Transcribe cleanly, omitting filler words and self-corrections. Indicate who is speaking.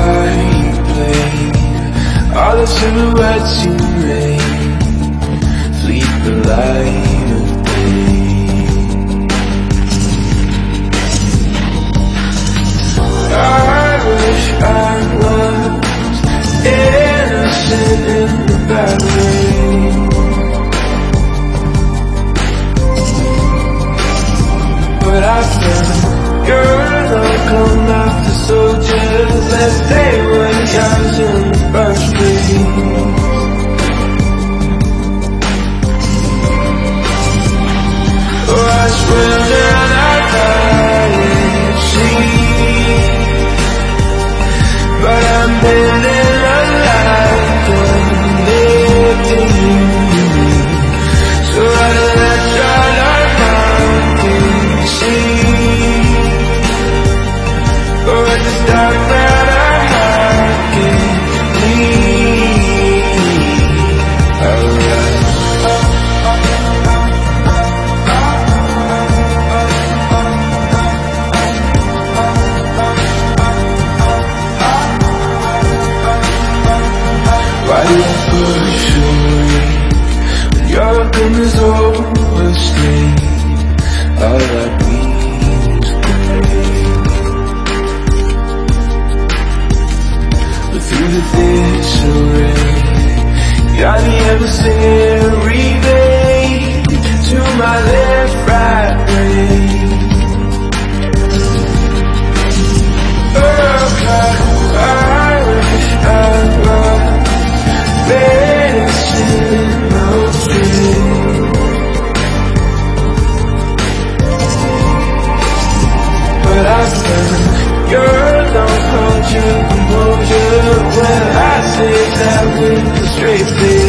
Speaker 1: you played, all the silhouettes you made, fleet the light of day. I wish I was innocent in the bad way, but I found your love come after soldiers that they were yours in the first place. Oh, I swear that I can't see, but I'm living a life connecting you. So I let your light out see, oh, it's the dark that I can leave. Alright. Why do you push away when your goodness overstayed? All that means gray. But through the disarray, you're the emissary, babe, to my left, right brain. Oh God, I wish I was medicine, no dream. But I found your love, hold you, composure when I say that with a straight face.